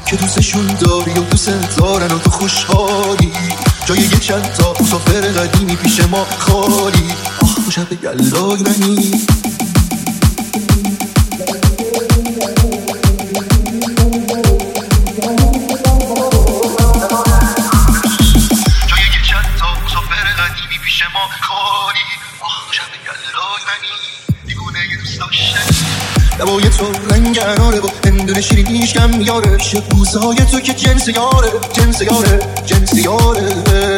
که دوستشون داری و دوست دارن و تو خوشحالی. جای یه چند تا مسافر قدیمی پیش ما خالی. آه شب یلای منی لبای تو رنگناره و هندونه شیرینیش کم میاره. شبوزهای تو که جنس یاره جنس یاره جنس یاره.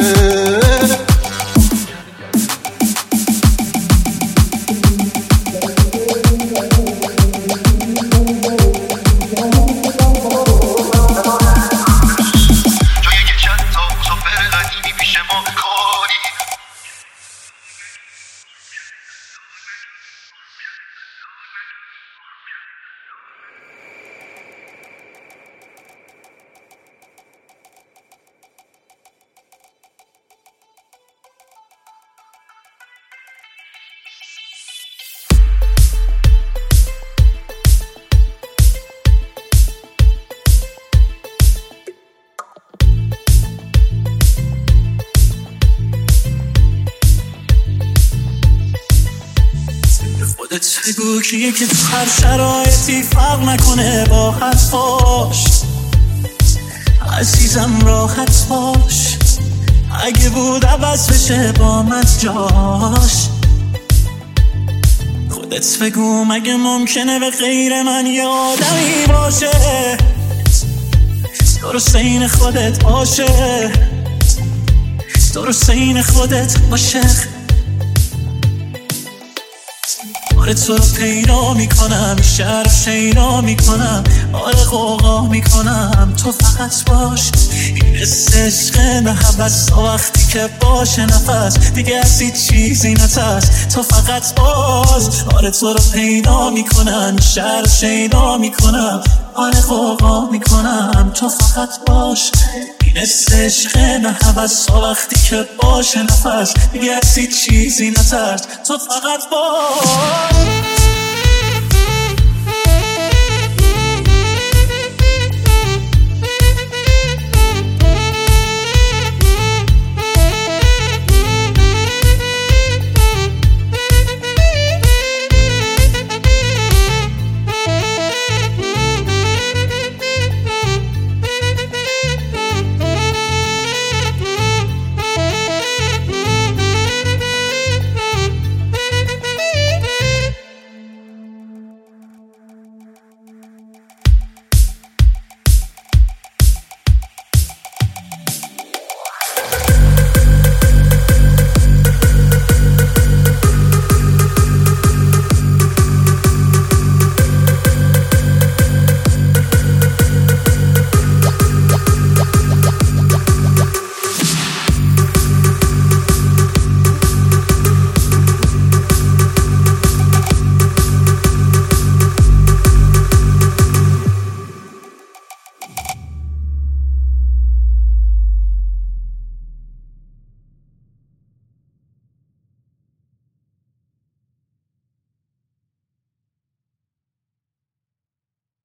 خودت بگو کیه که تو هر شرایطی فرق نکنه باهت باش عزیزم راحت باش. اگه بود عوض بشه با من جاش. خودت بگو مگه ممکنه به غیر من یه آدمی باشه درست این خودت باشه درست این خودت باشه. آره تو رو پیدا میکنم شهر شیدا میکنم آره قوقا میکنم تو فقط باش. این حس عشق نه حوث وقتی که باشه نفس دیگه از هیچ چیزی نترس تو فقط باش. آره تو رو پیدا میکنم شهر شیدا میکنم آره قوقا میکنم تو فقط باش. این حس عشق نه حوث وقتی که باشه نفس دیگه از هیچ چیزی نترس تو فقط باش.